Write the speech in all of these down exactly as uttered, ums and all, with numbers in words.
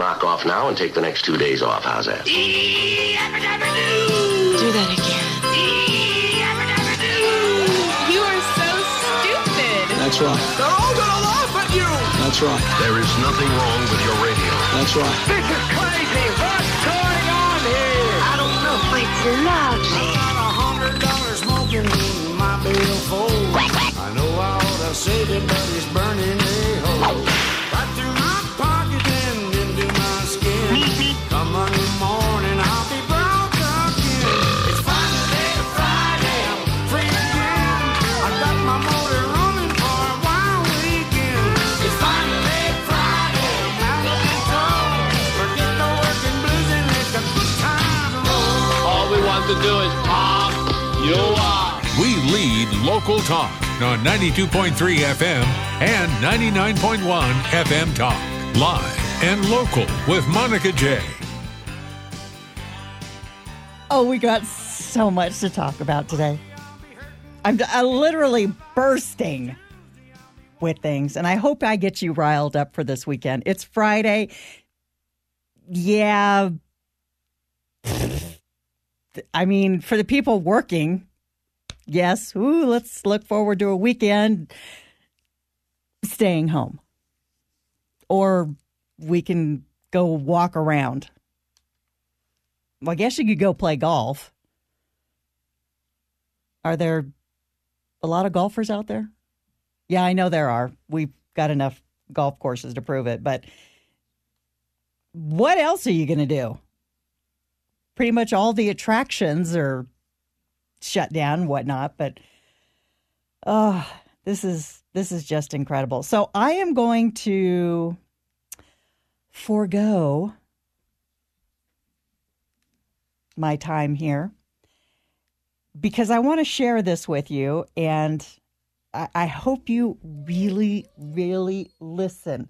Knock off now and take the next two days off. How's that? Do that again. You are so stupid. That's right. They're all gonna laugh at you. That's right. There is nothing wrong with your radio. That's right. This is crazy. What's going on here? I don't know. It's lovely. About a hundred dollars smoking in my billfold. I know I ought to save it, but it's burning a hole. Right through my pocket and into my skin. Come Monday morning, I'll be broke again. It's Friday, Friday, I'm free again. I got my motor running for a wild weekend. It's Friday, Friday, I'm out of control. Forget the working blues and let the good times roll. All we want to do is pop you up. We lead local talk on ninety-two point three F M and ninety-nine point one F M Talk. Live and local with Monica J. Oh, we got so much to talk about today. I'm, I'm literally bursting with things, and I hope I get you riled up for this weekend. It's Friday. Yeah. I mean, for the people working, yes, ooh, let's look forward to a weekend staying home. Or we can go walk around. Well, I guess you could go play golf. Are there a lot of golfers out there? Yeah, I know there are. We've got enough golf courses to prove it. But what else are you going to do? Pretty much all the attractions are shut down and whatnot. But oh, this is this is just incredible. So I am going to forego my time here because I want to share this with you, and I, I hope you really, really listen.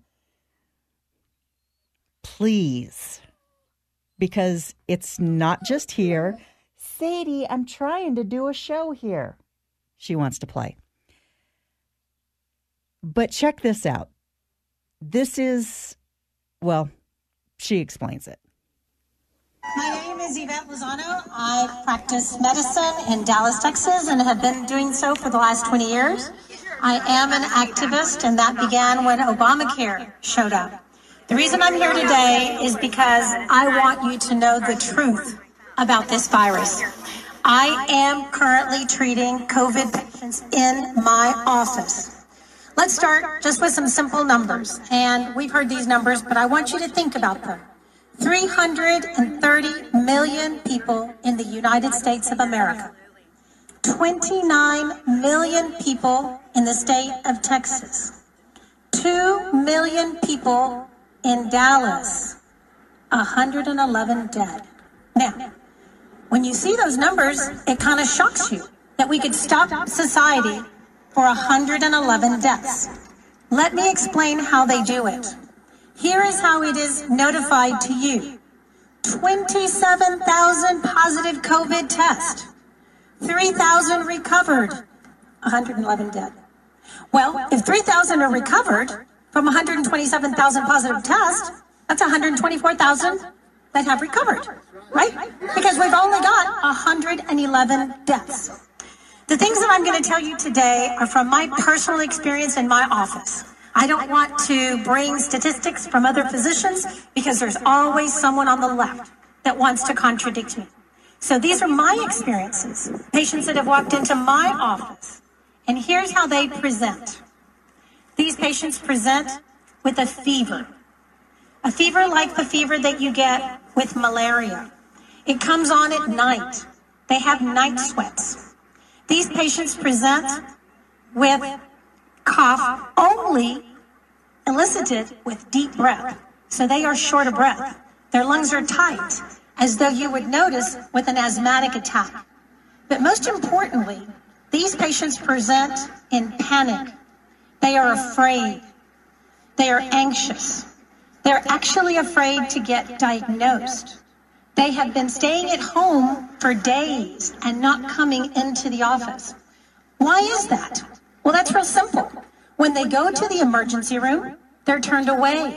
Please, because it's not just here. Sadie, I'm trying to do a show here. She wants to play. But check this out. This is, well, she explains it. My name is Yvette Lozano. I practice medicine in Dallas, Texas, and have been doing so for the last twenty years. I am an activist, and that began when Obamacare showed up. The reason I'm here today is because I want you to know the truth about this virus. I am currently treating COVID patients in my office. Let's start just with some simple numbers, and we've heard these numbers, but I want you to think about them. three hundred thirty million people in the United States of America. twenty-nine million people in the state of Texas. two million people in Dallas. one hundred eleven dead. Now, when you see those numbers, it kind of shocks you that we could stop society for one hundred eleven deaths. Let me explain how they do it. Here is how it is notified to you. twenty-seven thousand positive COVID tests. three thousand recovered. one hundred eleven dead. Well, if three thousand are recovered from one hundred twenty-seven thousand positive tests, that's one hundred twenty-four thousand that have recovered, right? Because we've only got one hundred eleven deaths. The things that I'm going to tell you today are from my personal experience in my office. I don't want to bring statistics from other physicians because there's always someone on the left that wants to contradict me. So these are my experiences, patients that have walked into my office, and here's how they present. These patients present with a fever, a fever like the fever that you get with malaria. It comes on at night. They have night sweats. These patients present with cough only elicited with deep breath. So they are short of breath. Their lungs are tight, as though you would notice with an asthmatic attack. But most importantly, these patients present in panic. They are afraid. They are anxious. They're actually afraid to get diagnosed. They have been staying at home for days and not coming into the office. Why is that? Well, that's real simple. When they go to the emergency room, they're turned away.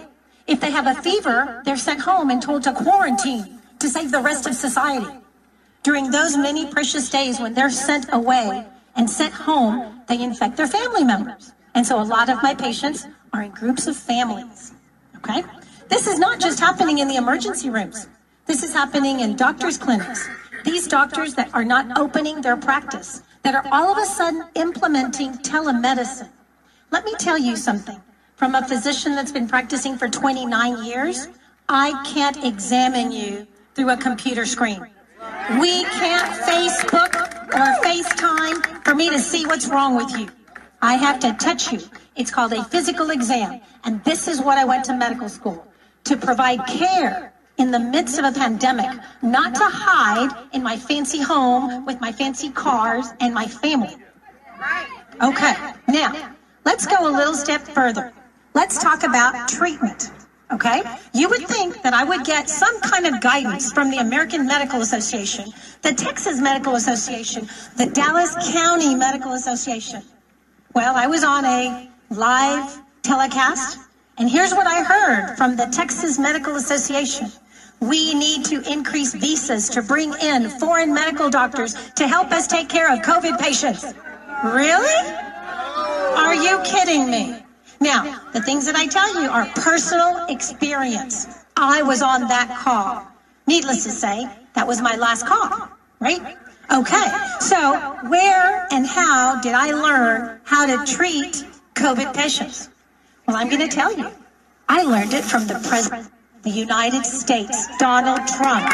If they have a fever, they're sent home and told to quarantine to save the rest of society. During those many precious days when they're sent away and sent home, they infect their family members. And so a lot of my patients are in groups of families, okay? This is not just happening in the emergency rooms. This is happening in doctors' clinics. These doctors that are not opening their practice, that are all of a sudden implementing telemedicine. Let me tell you something. From a physician that's been practicing for twenty-nine years, I can't examine you through a computer screen. We can't Facebook or FaceTime for me to see what's wrong with you. I have to touch you. It's called a physical exam. And this is what I went to medical school, to provide care in the midst of a pandemic, not to hide in my fancy home with my fancy cars and my family. Okay, now, let's go a little step further. Let's talk about treatment, okay? You would think that I would get some kind of guidance from the American Medical Association, the Texas Medical Association, the Dallas County Medical Association. Well, I was on a live telecast, and here's what I heard from the Texas Medical Association. We need to increase visas to bring in foreign medical doctors to help us take care of COVID patients. Really? Are you kidding me? Now, the things that I tell you are personal experience. I was on that call. Needless to say, that was my last call, right? Okay, so where and how did I learn how to treat COVID patients? Well, I'm going to tell you. I learned it from the President of the United States, Donald Trump.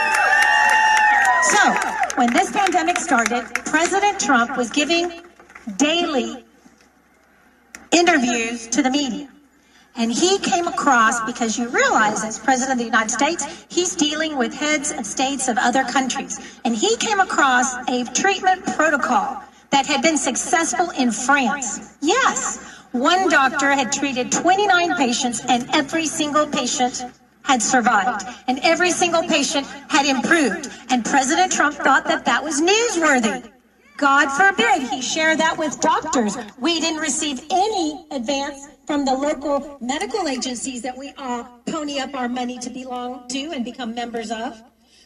So, when this pandemic started, President Trump was giving daily interviews to the media. And he came across, because you realize as President of the United States, he's dealing with heads of states of other countries. And he came across a treatment protocol that had been successful in France. Yes, one doctor had treated twenty-nine patients and every single patient had survived. And every single patient had improved. And President Trump thought that that was newsworthy. God forbid he share that with doctors. We didn't receive any advance from the local medical agencies that we all pony up our money to belong to and become members of.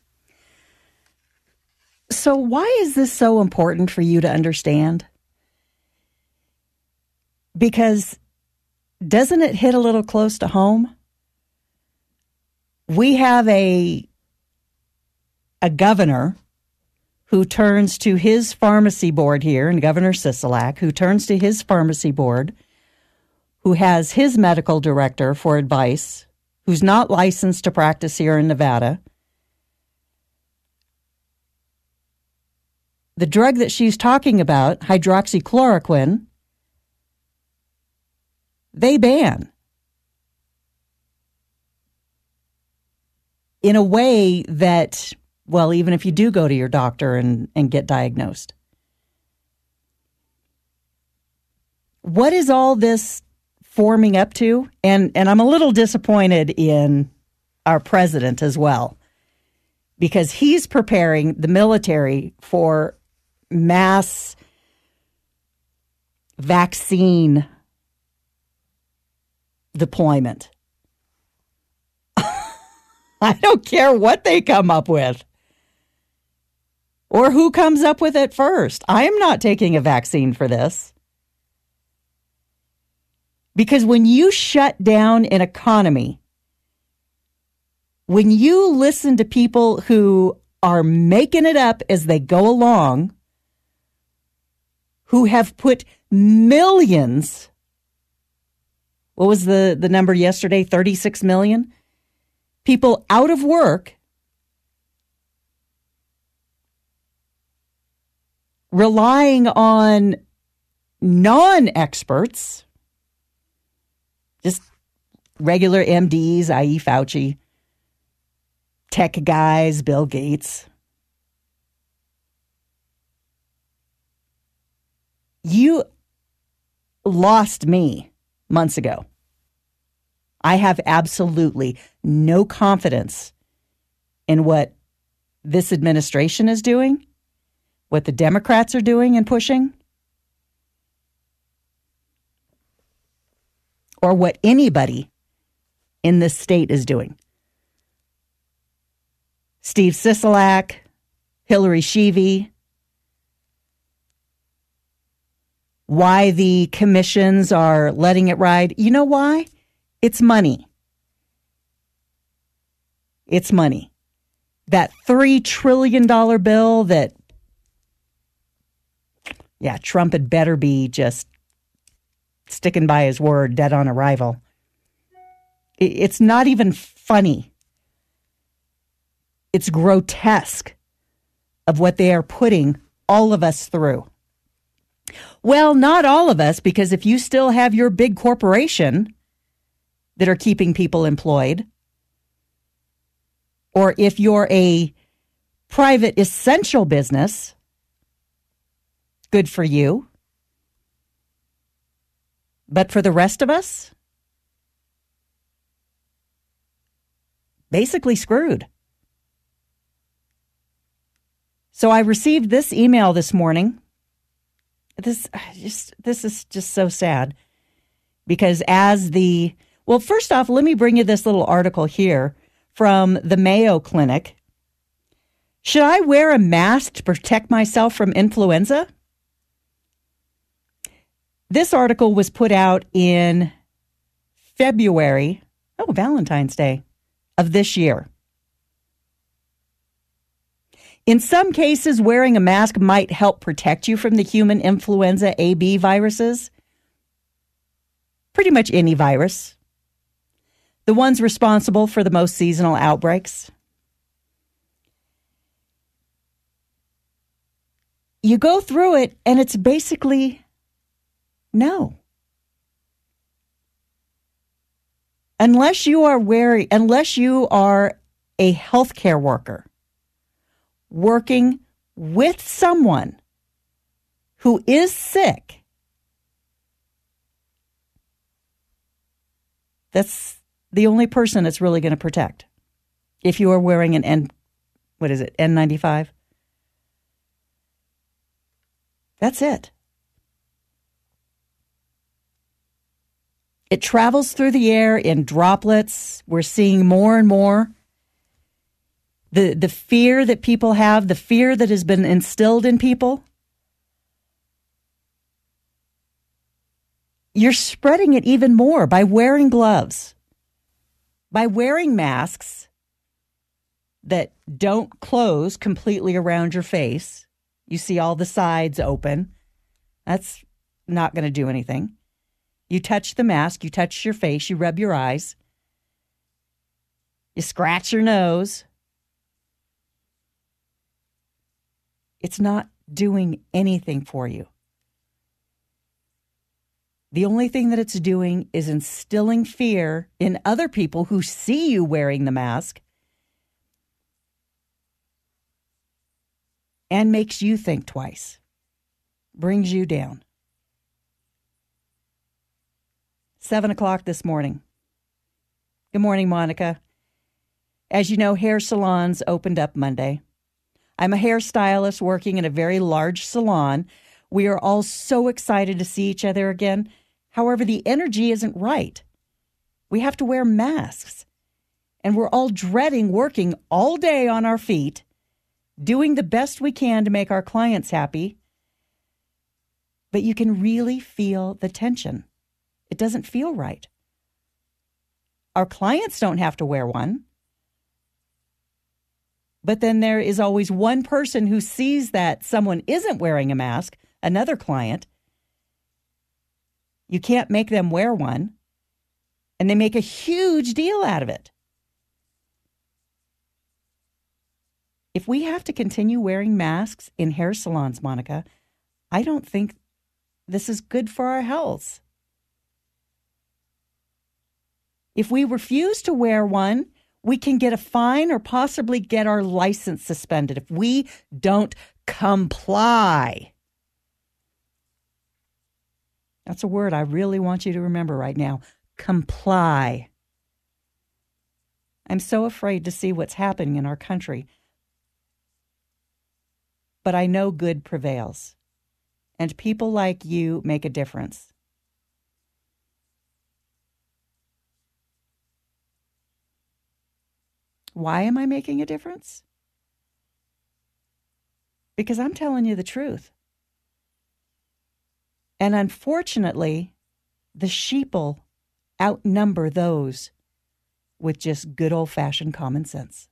So why is this so important for you to understand? Because doesn't it hit a little close to home? We have a a governor who turns to his pharmacy board here, and Governor Sisolak, who turns to his pharmacy board, who has his medical director for advice, who's not licensed to practice here in Nevada. The drug that she's talking about, hydroxychloroquine, they ban. In a way that, well, even if you do go to your doctor and, and get diagnosed. What is all this forming up to? And, and I'm a little disappointed in our president as well, because he's preparing the military for mass vaccine deployment. I don't care what they come up with or who comes up with it first. I am not taking a vaccine for this. Because when you shut down an economy, when you listen to people who are making it up as they go along, who have put millions, what was the, the number yesterday, thirty-six million? People out of work, relying on non-experts, just regular M Ds, that is. Fauci, tech guys, Bill Gates. You lost me months ago. I have absolutely no confidence in what this administration is doing, what the Democrats are doing and pushing, or what anybody in this state is doing. Steve Sisolak, Hillary Sheevy, why the commissions are letting it ride. You know why? It's money. It's money. That three trillion dollars bill that, yeah, Trump had better be just sticking by his word, dead on arrival. It's not even funny. It's grotesque of what they are putting all of us through. Well, not all of us, because if you still have your big corporation that are keeping people employed, or if you're a private essential business, good for you. But for the rest of us, basically screwed. So I received this email this morning. This just this is just so sad, because as the well, first off, let me bring you this little article here from the Mayo Clinic. Should I wear a mask to protect myself from influenza? This article was put out in February, oh, Valentine's Day of this year. In some cases, wearing a mask might help protect you from the human influenza A B viruses. Pretty much any virus. The ones responsible for the most seasonal outbreaks. You go through it, and it's basically no. Unless you are wearing, unless you are a healthcare worker working with someone who is sick, that's the only person it's really going to protect. If you are wearing an N, what is it, N ninety-five? That's it. It travels through the air in droplets. We're seeing more and more. The, the fear that people have, the fear that has been instilled in people, you're spreading it even more by wearing gloves, by wearing masks that don't close completely around your face. You see all the sides open. That's not going to do anything. You touch the mask, you touch your face, you rub your eyes, you scratch your nose. It's not doing anything for you. The only thing that it's doing is instilling fear in other people who see you wearing the mask and makes you think twice, brings you down. Seven o'clock this morning. Good morning, Monica. As you know, hair salons opened up Monday. I'm a hairstylist working in a very large salon. We are all so excited to see each other again. However, the energy isn't right. We have to wear masks. And we're all dreading working all day on our feet, doing the best we can to make our clients happy. But you can really feel the tension. It doesn't feel right. Our clients don't have to wear one. But then there is always one person who sees that someone isn't wearing a mask, another client. You can't make them wear one. And they make a huge deal out of it. If we have to continue wearing masks in hair salons, Monica, I don't think this is good for our health. If we refuse to wear one, we can get a fine or possibly get our license suspended if we don't comply. That's a word I really want you to remember right now. Comply. I'm so afraid to see what's happening in our country. But I know good prevails. And people like you make a difference. Why am I making a difference? Because I'm telling you the truth. And unfortunately, the sheeple outnumber those with just good old-fashioned common sense.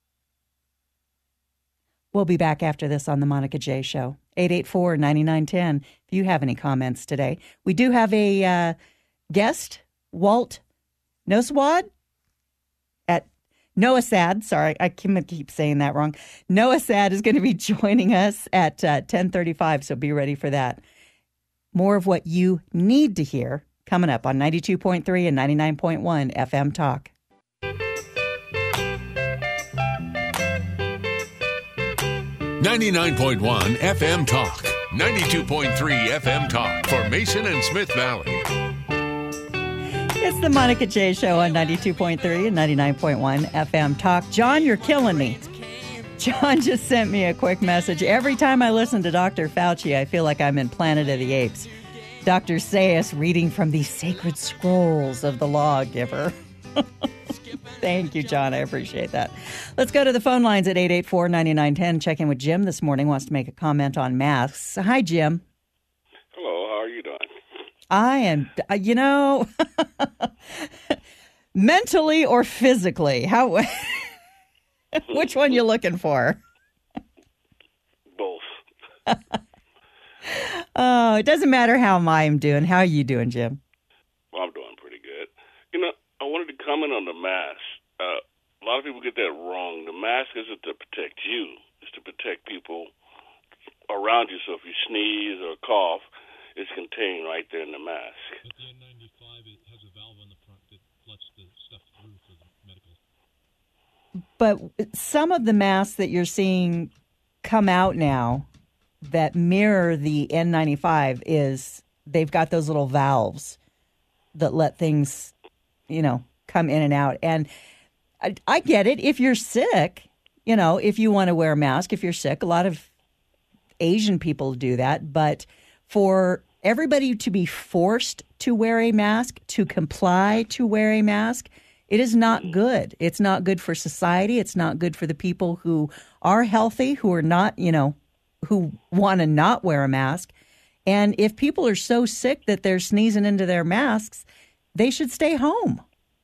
We'll be back after this on the Monica J. Show. eight eight four, nine nine one zero if you have any comments today. We do have a uh, guest, Walt Noswad at Noasad. Sorry, I keep saying that wrong. Noasad is going to be joining us at uh, ten thirty-five, so be ready for that. More of what you need to hear coming up on ninety-two point three and ninety-nine point one F M Talk. ninety-nine point one F M Talk. ninety-two point three F M Talk for Mason and Smith Valley. It's the Monica J. Show on ninety-two point three and ninety-nine point one F M Talk. John, you're killing me. John just sent me a quick message. Every time I listen to Doctor Fauci, I feel like I'm in Planet of the Apes. Doctor Sayus reading from the sacred scrolls of the lawgiver. Thank you, John. I appreciate that. Let's go to the phone lines at eight eight four, nine nine one zero. Check in with Jim this morning. Wants to make a comment on masks. Hi, Jim. Hello. How are you doing? I am, you know, mentally or physically. How? Which one you looking for? Both. Oh, it doesn't matter how I'm doing. How are you doing, Jim? Well, I'm doing pretty good. You know, I wanted to comment on the mask. Uh, a lot of people get that wrong. The mask isn't to protect you. It's to protect people around you. So if you sneeze or cough, it's contained right there in the mask. But the N ninety-five, it has a valve on the front that lets the stuff through for the medical. But some of the masks that you're seeing come out now that mirror the N ninety-five is they've got those little valves that let things, you know, come in and out. And I, I get it. If you're sick, you know, if you want to wear a mask, if you're sick, a lot of Asian people do that. But for everybody to be forced to wear a mask, to comply to wear a mask, it is not good. It's not good for society. It's not good for the people who are healthy, who are not, you know, who want to not wear a mask. And if people are so sick that they're sneezing into their masks, they should stay home.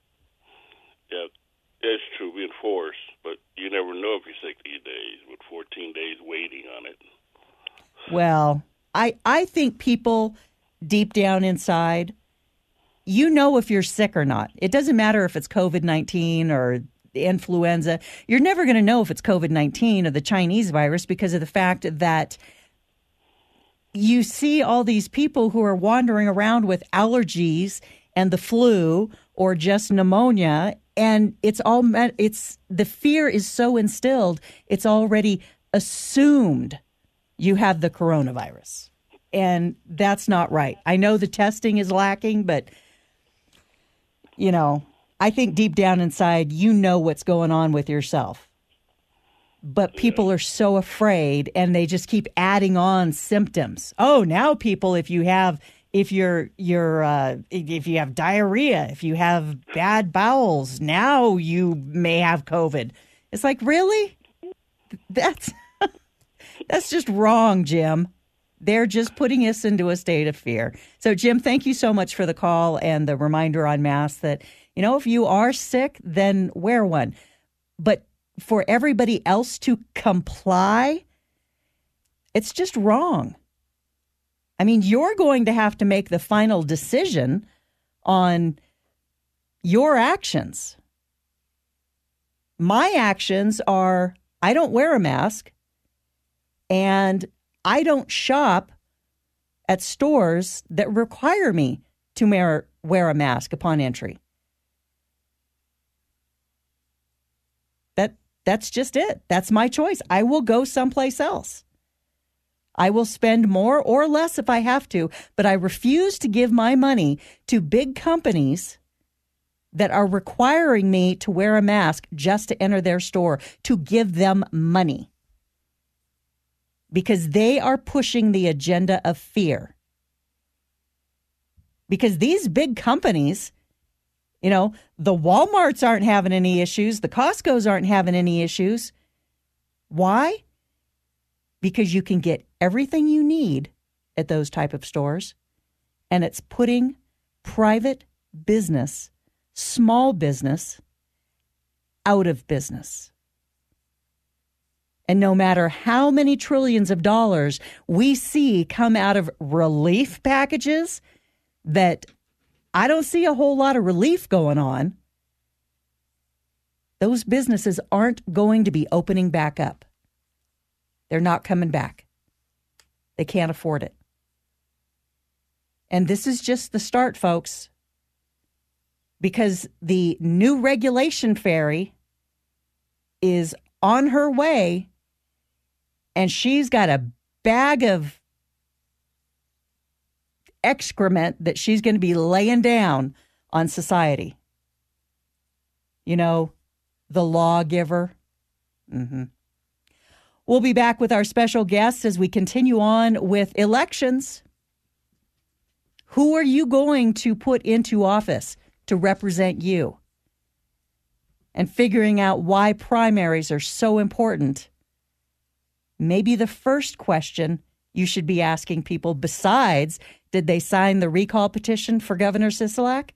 Yeah, it's true, being forced, but you never know if you're sick these days with fourteen days waiting on it. Well, I, I think people deep down inside, you know if you're sick or not. It doesn't matter if it's COVID nineteen or influenza. You're never going to know if it's COVID nineteen or the Chinese virus because of the fact that you see all these people who are wandering around with allergies and the flu or just pneumonia, and it's all it's the fear is so instilled, it's already assumed you have the coronavirus. And that's not right. I know the testing is lacking, but you know, I think deep down inside, you know what's going on with yourself. But people are so afraid, and they just keep adding on symptoms. Oh, now people, if you have, if you're, you're, uh, if you have diarrhea, if you have bad bowels, now you may have COVID. It's like, really? That's that's just wrong, Jim. They're just putting us into a state of fear. So, Jim, thank you so much for the call and the reminder on masks that, you know, if you are sick, then wear one. But for everybody else to comply, it's just wrong. I mean, you're going to have to make the final decision on your actions. My actions are I don't wear a mask and I don't shop at stores that require me to wear, wear a mask upon entry. That that's just it. That's my choice. I will go someplace else. I will spend more or less if I have to, but I refuse to give my money to big companies that are requiring me to wear a mask just to enter their store, to give them money. Because they are pushing the agenda of fear. Because these big companies, You know, the Walmarts aren't having any issues. The Costco's aren't having any issues. Why? Because you can get everything you need at those type of stores, and it's putting private business, small business, out of business. And no matter how many trillions of dollars we see come out of relief packages, that I don't see a whole lot of relief going on, those businesses aren't going to be opening back up. They're not coming back. They can't afford it. And this is just the start, folks, because the new regulation fairy is on her way, and she's got a bag of excrement that she's going to be laying down on society. You know, the lawgiver. Mm-hmm. We'll be back with our special guests as we continue on with elections. Who are you going to put into office to represent you? And figuring out why primaries are so important. Maybe the first question you should be asking people, besides, did they sign the recall petition for Governor Sisolak?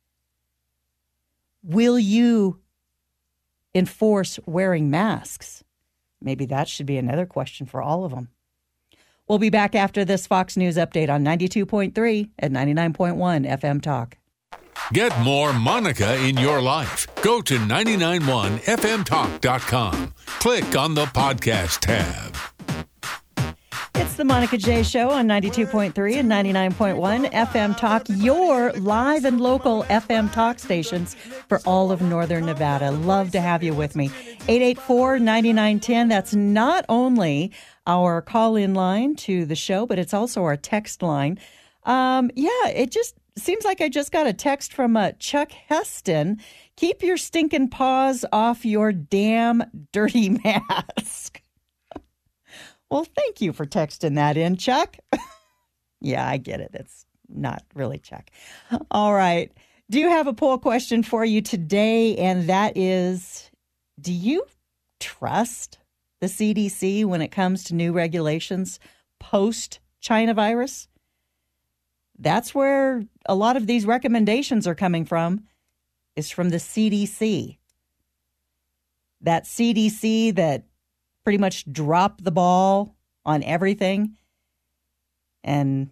Will you enforce wearing masks? Maybe that should be another question for all of them. We'll be back after this Fox News update on ninety-two point three and ninety-nine point one F M Talk. Get more Monica in your life. Go to nine nine one F M talk dot com. Click on the podcast tab. It's the Monica J Show on ninety-two point three and ninety-nine point one F M Talk, your live and local F M Talk stations for all of Northern Nevada. Love to have you with me. eight eight four, nine nine one zero. That's not only our call-in line to the show, but it's also our text line. Um, yeah, it just seems like I just got a text from uh, Chuck Heston. Keep your stinking paws off your damn dirty mask. Well, thank you for texting that in, Chuck. Yeah, I get it. It's not really Chuck. All right. Do you have a poll question for you today? And that is, do you trust the C D C when it comes to new regulations post-China virus? That's where a lot of these recommendations are coming from, is from the C D C. That C D C that pretty much dropped the ball on everything and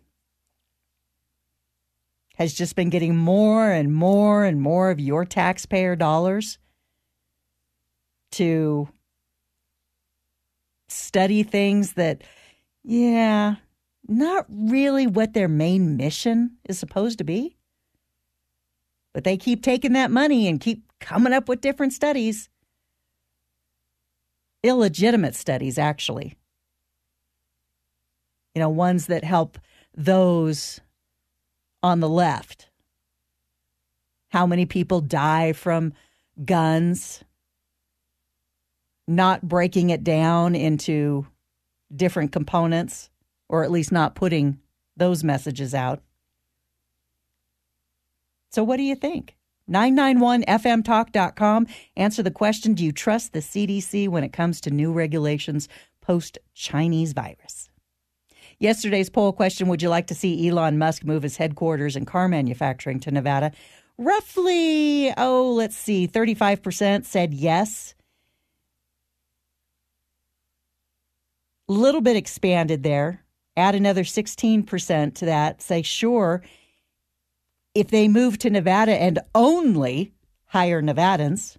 has just been getting more and more and more of your taxpayer dollars to study things that, yeah, not really what their main mission is supposed to be. But they keep taking that money and keep coming up with different studies. Illegitimate studies, actually. You know, ones that help those on the left. How many people die from guns? Not breaking it down into different components, or at least not putting those messages out. So what do you think? nine nine one F M talk dot com. Answer the question, do you trust the C D C when it comes to new regulations post-Chinese virus? Yesterday's poll question, would you like to see Elon Musk move his headquarters in car manufacturing to Nevada? Roughly, oh, let's see, thirty-five percent said yes. Little bit expanded there. Add another sixteen percent to that. Say, sure, if they move to Nevada and only hire Nevadans.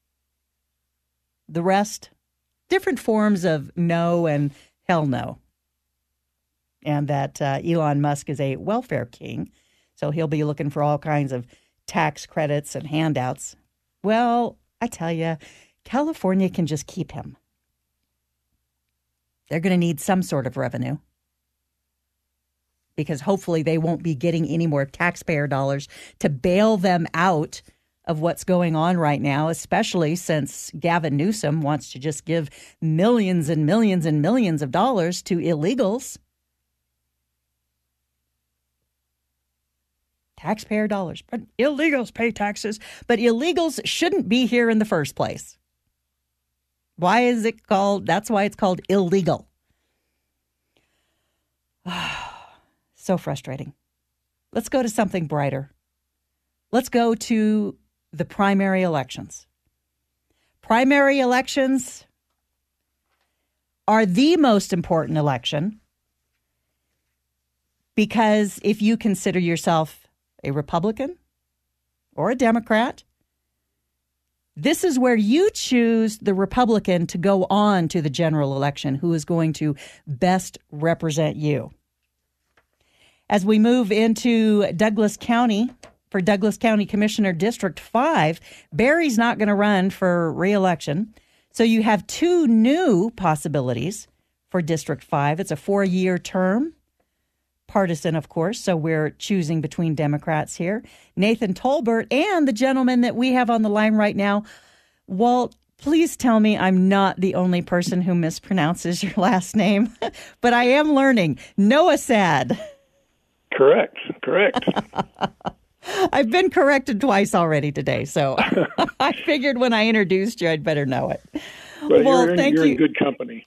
The rest, different forms of no and hell no. And that uh, Elon Musk is a welfare king, so he'll be looking for all kinds of tax credits and handouts. Well, I tell you, California can just keep him. They're going to need some sort of revenue, because hopefully they won't be getting any more taxpayer dollars to bail them out of what's going on right now, especially since Gavin Newsom wants to just give millions and millions and millions of dollars to illegals. taxpayer dollars. But illegals pay taxes. But illegals shouldn't be here in the first place. Why is it called? That's why it's called illegal. So frustrating. Let's go to something brighter. Let's go to the primary elections. Primary elections are the most important election because if you consider yourself a Republican or a Democrat, this is where you choose the Republican to go on to the general election who is going to best represent you. As we move into Douglas County, for Douglas County Commissioner District five, Barry's not going to run for re-election. So you have two new possibilities for District five. It's a four-year term, partisan, of course, so we're choosing between Democrats here. Nathan Tolbert and the gentleman that we have on the line right now. Walt, please tell me I'm not the only person who mispronounces your last name, but I am learning. Noah Sad. Correct, correct. I've been corrected twice already today, so I figured when I introduced you, I'd better know it. Well, well you're, thank you're you. in good company.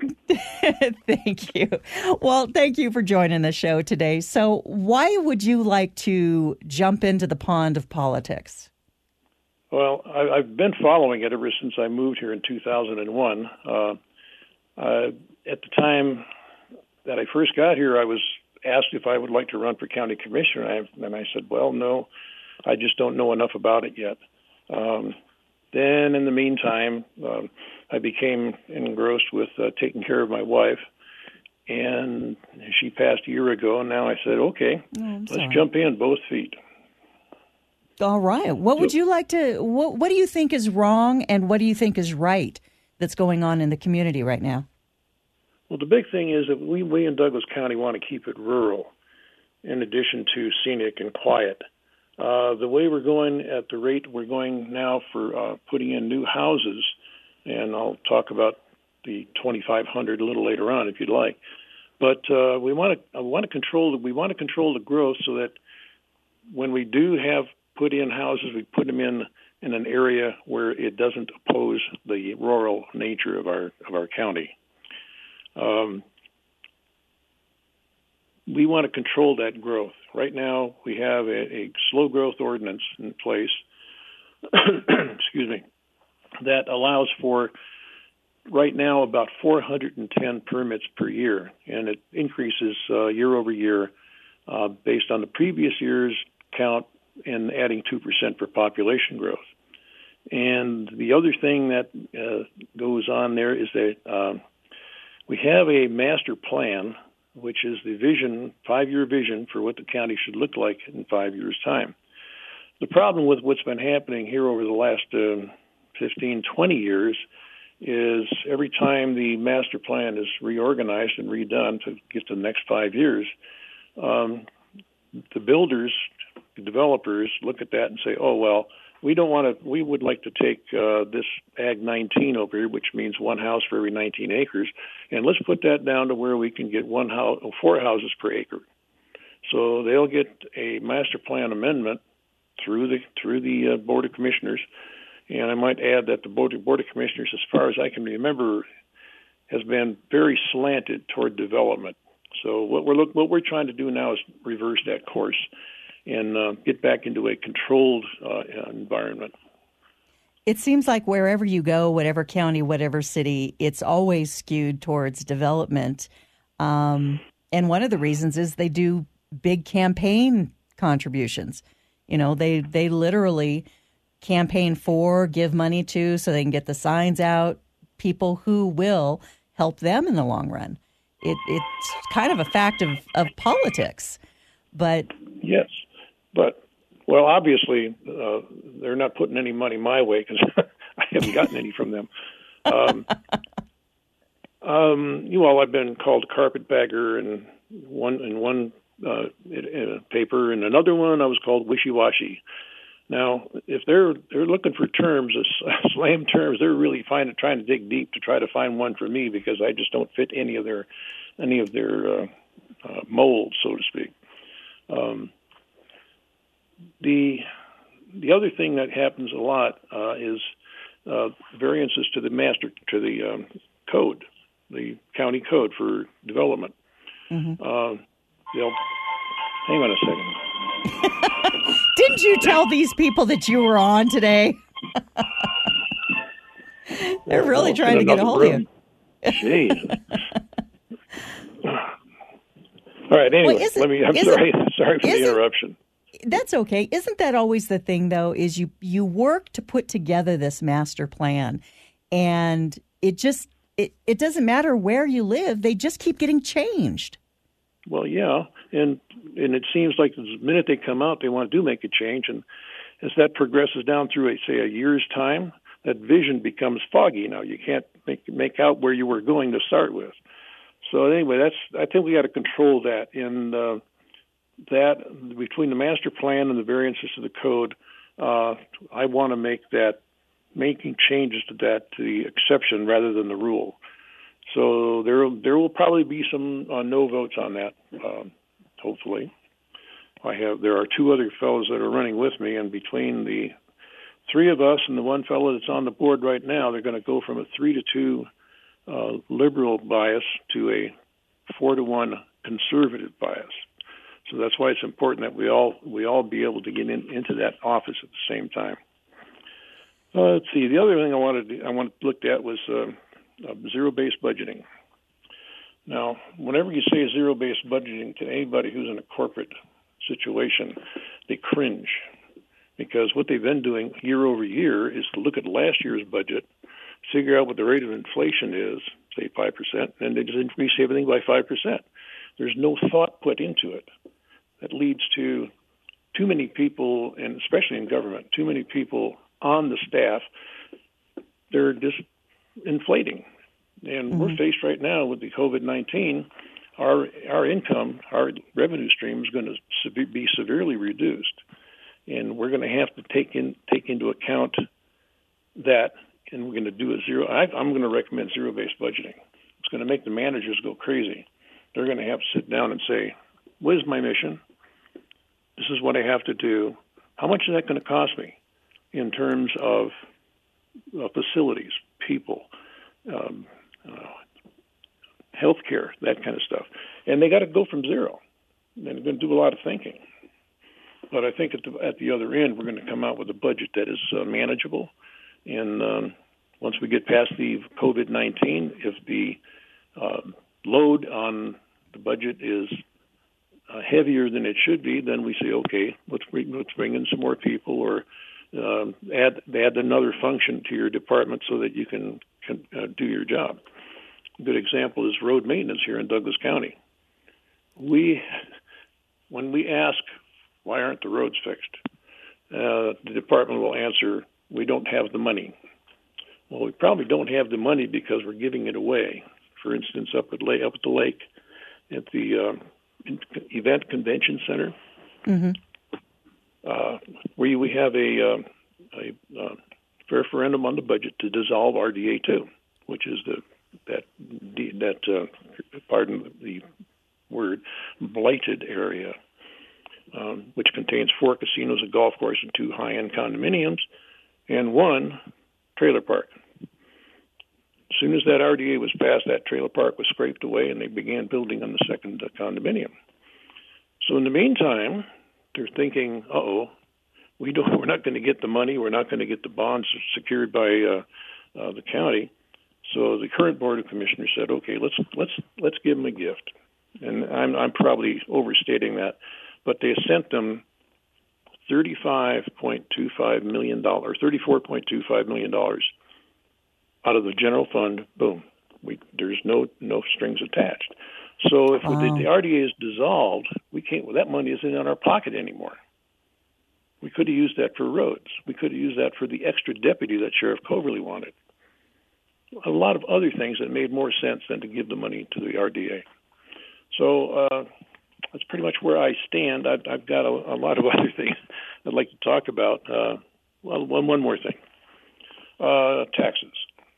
Thank you. Well, thank you for joining the show today. So why would you like to jump into the pond of politics? Well, I, I've been following it ever since I moved here in two thousand one. Uh, uh, at the time that I first got here, I was asked if I would like to run for county commissioner, and I, and I said, well, no, I just don't know enough about it yet. Um, then, in the meantime, uh, I became engrossed with uh, taking care of my wife, and she passed a year ago, and now I said, okay, oh, let's sorry. jump in both feet. All right. What would you like to, what, what do you think is wrong, and what do you think is right that's going on in the community right now? Well, the big thing is that we, we in Douglas County want to keep it rural in addition to scenic and quiet. Uh, the way we're going at the rate we're going now for uh, putting in new houses, and I'll talk about the twenty-five hundred a little later on if you'd like, but uh, we want to uh, want to control the, we want to control the growth so that when we do have put in houses, we put them in in an area where it doesn't oppose the rural nature of our of our county. Um, we want to control that growth. Right now, we have a, a slow growth ordinance in place, excuse me, that allows for right now about four hundred ten permits per year, and it increases uh, year over year uh, based on the previous year's count and adding two percent for population growth. And the other thing that uh, goes on there is that uh, we have a master plan, which is the vision, five-year vision for what the county should look like in five years' time. The problem with what's been happening here over the last uh, fifteen, twenty years is every time the master plan is reorganized and redone to get to the next five years, um, the builders, the developers look at that and say, oh, well, we don't want to, we would like to take uh, this Ag nineteen over here, which means one house for every nineteen acres, and let's put that down to where we can get one house, four houses per acre. So they'll get a master plan amendment through the through the uh, Board of Commissioners, and I might add that the Board of, Board of Commissioners, as far as I can remember, has been very slanted toward development. So what we're look, what we're trying to do now is reverse that course and uh, get back into a controlled uh, environment. It seems like wherever you go, whatever county, whatever city, it's always skewed towards development. Um, and one of the reasons is they do big campaign contributions. You know, they, they literally campaign for, give money to, so they can get the signs out, people who will help them in the long run. It, it's kind of a fact of, of politics. But yes. But, well, obviously, uh, they're not putting any money my way because I haven't gotten any from them. Um, um, you know, I've been called a carpetbagger in one in one uh, in, in a paper, and another one I was called wishy-washy. Now, if they're they're looking for terms, uh, slam terms, they're really find, trying to dig deep to try to find one for me because I just don't fit any of their any of their uh, uh, molds, so to speak. Um, the the other thing that happens a lot uh, is uh, variances to the master to the um, code, the county code for development. Mm-hmm. Uh, they'll hang on a second. Didn't you tell these people that you were on today? They're really well, trying to get a hold room. of you. Jeez. All right. Anyway, well, let me. I'm sorry. Sorry for the interruption. That's okay. Isn't that always the thing, though? Is you you work to put together this master plan, and it just it, it doesn't matter where you live; they just keep getting changed. Well, yeah, and and it seems like the minute they come out, they want to do make a change, and as that progresses down through, a, say, a year's time, that vision becomes foggy. Now you can't make make out where you were going to start with. So anyway, that's I think we got to control that. And uh, that between the master plan and the variances to the code, uh, I want to make that making changes to that to the exception rather than the rule. So there there will probably be some uh, no votes on that. Uh, hopefully, I have there are two other fellows that are running with me, and between the three of us and the one fellow that's on the board right now, they're going to go from a three to two uh, liberal bias to a four to one conservative bias. So that's why it's important that we all we all be able to get in, into that office at the same time. Uh, let's see. The other thing I wanted to, I wanted looked at was uh, uh, zero-based budgeting. Now, whenever you say zero-based budgeting to anybody who's in a corporate situation, they cringe, because what they've been doing year over year is to look at last year's budget, figure out what the rate of inflation is, say five percent, and they just increase everything by five percent. There's no thought put into it. That leads to too many people, and especially in government, too many people on the staff, they're just inflating. And mm-hmm. we're faced right now with the COVID nineteen. Our our income, our revenue stream is going to sev- be severely reduced. And we're going to have to take in take into account that, and we're going to do a zero. I, I'm going to recommend zero-based budgeting. It's going to make the managers go crazy. They're going to have to sit down and say, what is my mission? This is what I have to do. How much is that going to cost me in terms of uh, facilities, people, um, uh, health care, that kind of stuff? And they got to go from zero. And they're going to do a lot of thinking. But I think at the, at the other end, we're going to come out with a budget that is uh, manageable. And um, once we get past the COVID nineteen, if the uh, load on the budget is uh, heavier than it should be, then we say, okay, let's bring, let's bring in some more people, or uh, add add another function to your department so that you can, can uh, do your job. A good example is road maintenance here in Douglas County. We, when we ask, why aren't the roads fixed? Uh, the department will answer, we don't have the money. Well, we probably don't have the money because we're giving it away. For instance, up at, lake, up at the lake, at the uh, event convention center, mm-hmm. uh, where we have a, uh, a uh, referendum on the budget to dissolve R D A two, which is the that that uh, pardon the word blighted area. Um, which contains four casinos, a golf course, and two high-end condominiums, and one trailer park. As soon as that R D A was passed, that trailer park was scraped away, and they began building on the second uh, condominium. So in the meantime, they're thinking, uh-oh, we don't, we're not going to get the money, we're not going to get the bonds secured by uh, uh, the county. So the current Board of Commissioners said, okay, let's let's let's give them a gift. And I'm I'm probably overstating that. But they sent them thirty-five point two five million dollars, thirty-four point two five million dollars out of the general fund. Boom. We, there's no no strings attached. So if wow. the, the R D A is dissolved, we can't. Well, that money isn't in our pocket anymore. We could have used that for roads. We could have used that for the extra deputy that Sheriff Coverly wanted. A lot of other things that made more sense than to give the money to the R D A. So. Uh, That's pretty much where I stand. I've, I've got a, a lot of other things I'd like to talk about. Uh, well, one, one more thing. Uh, taxes.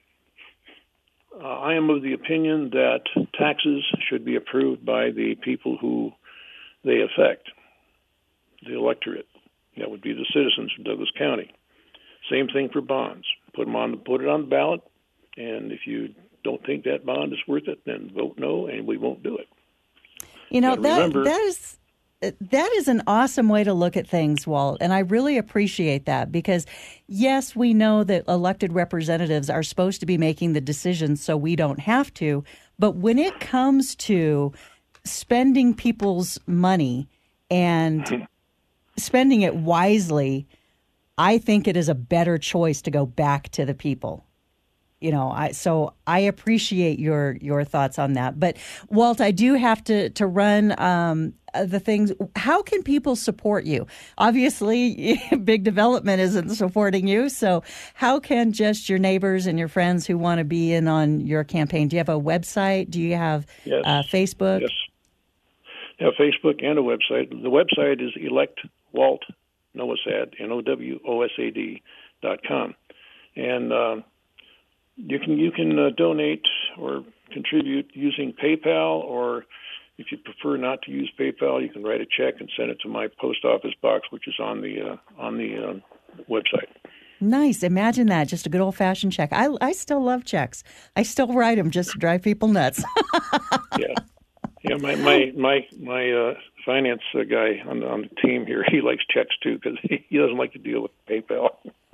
Uh, I am of the opinion that taxes should be approved by the people who they affect, the electorate. That would be the citizens of Douglas County. Same thing for bonds. Put them on, put it on the ballot, and if you don't think that bond is worth it, then vote no, and we won't do it. You know, And that remember, that is that is an awesome way to look at things, Walt, and I really appreciate that because, yes, we know that elected representatives are supposed to be making the decisions so we don't have to, but when it comes to spending people's money and spending it wisely, I think it is a better choice to go back to the people. You know, I so I appreciate your your thoughts on that. But Walt, I do have to to run um, the things. How can people support you? Obviously, Big Development isn't supporting you. So how can just your neighbors and your friends who want to be in on your campaign? Do you have a website? Do you have yes. uh, Facebook? Yes. Yeah, Facebook and a website. The website is elect walt Nowosad, N O W O S A D dot com. And uh, you can you can uh, donate or contribute using PayPal, or if you prefer not to use PayPal, you can write a check and send it to my post office box, which is on the uh, on the uh, website. Nice. Imagine that. Just a good old-fashioned check. I, I still love checks. I still write them just to drive people nuts. Yeah. Yeah, my my my my uh, finance uh, guy on the, on the team here, he likes checks too because he, he doesn't like to deal with PayPal.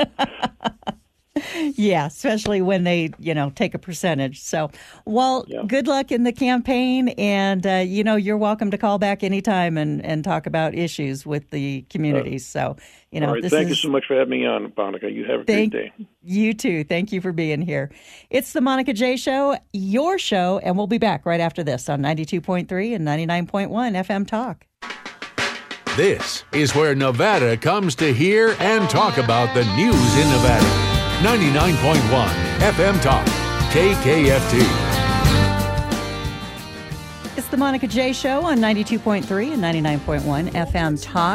Yeah, especially when they, you know, take a percentage. So, well, yeah. Good luck in the campaign, and uh, you know, you're welcome to call back anytime and, and talk about issues with the communities. So, you know, all right. this Thank is, you so much for having me on, Monica. You have a thank, great day. You too. Thank you for being here. It's the Monica J Show, your show, and we'll be back right after this on ninety-two point three and ninety-nine point one F M Talk. This is where Nevada comes to hear and talk about the news in Nevada. ninety-nine point one F M Talk, K K F T. It's the Monica J Show on ninety-two point three and ninety-nine point one F M Talk.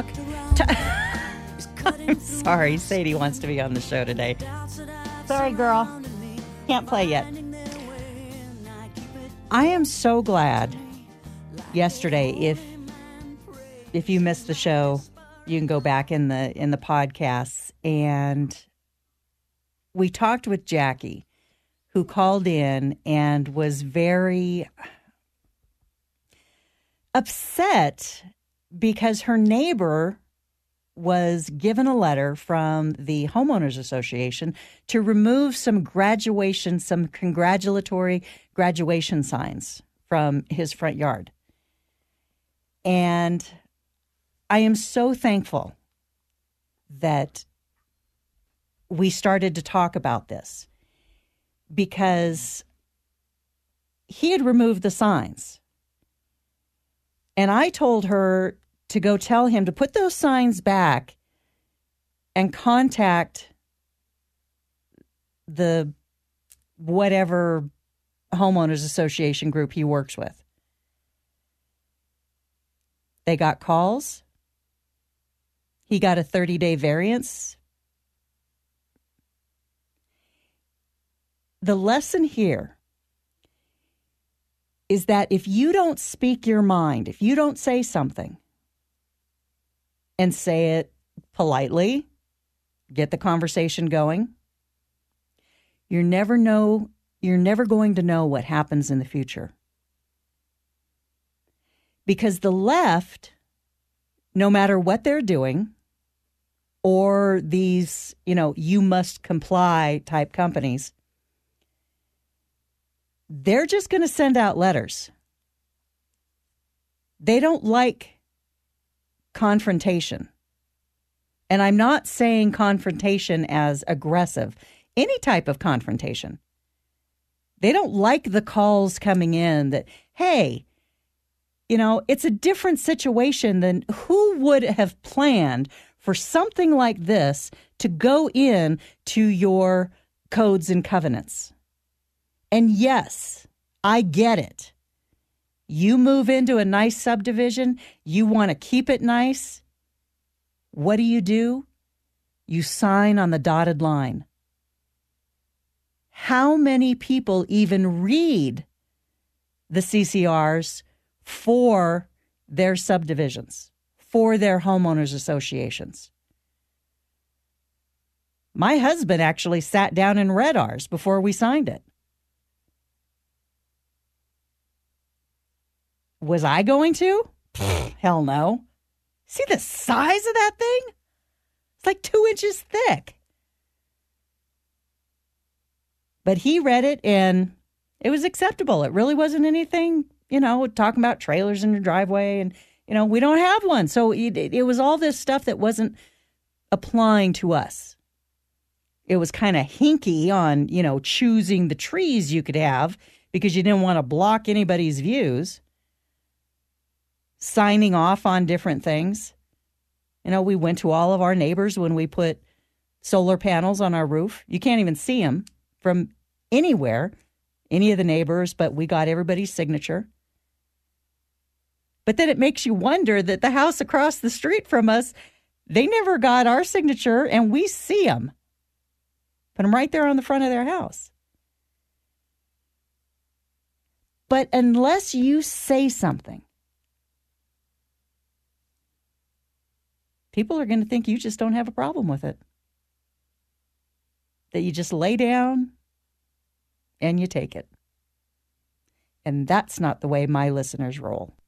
I'm sorry, Sadie wants to be on the show today. Sorry, girl. Can't play yet. I am so glad yesterday, if if you missed the show, you can go back in the in the podcasts, and we talked with Jackie, who called in and was very upset because her neighbor was given a letter from the Homeowners Association to remove some graduation, some congratulatory graduation signs from his front yard. And I am so thankful that we started to talk about this because he had removed the signs. And I told her to go tell him to put those signs back and contact the whatever homeowners association group he works with. They got calls. He got a thirty-day variance. The lesson here is that if you don't speak your mind, if you don't say something and say it politely, get the conversation going, you're never know, you're never going to know what happens in the future. Because the left, no matter what they're doing, or these, you know, you must comply type companies, they're just going to send out letters. They don't like confrontation. And I'm not saying confrontation as aggressive, any type of confrontation. They don't like the calls coming in that, hey, you know, it's a different situation than who would have planned for something like this to go in to your codes and covenants. And yes, I get it. You move into a nice subdivision, you want to keep it nice. What do you do? You sign on the dotted line. How many people even read the C C Rs for their subdivisions, for their homeowners associations? My husband actually sat down and read ours before we signed it. Was I going to? Hell no. See the size of that thing? It's like two inches thick. But he read it and it was acceptable. It really wasn't anything, you know, talking about trailers in your driveway. And, you know, we don't have one. So it, it was all this stuff that wasn't applying to us. It was kind of hinky on, you know, choosing the trees you could have because you didn't want to block anybody's views. Signing off on different things. You know, we went to all of our neighbors when we put solar panels on our roof. You can't even see them from anywhere, any of the neighbors, but we got everybody's signature. But then it makes you wonder that the house across the street from us, they never got our signature and we see them. Put them right there on the front of their house. But unless you say something, people are going to think you just don't have a problem with it. That you just lay down and you take it. And that's not the way my listeners roll.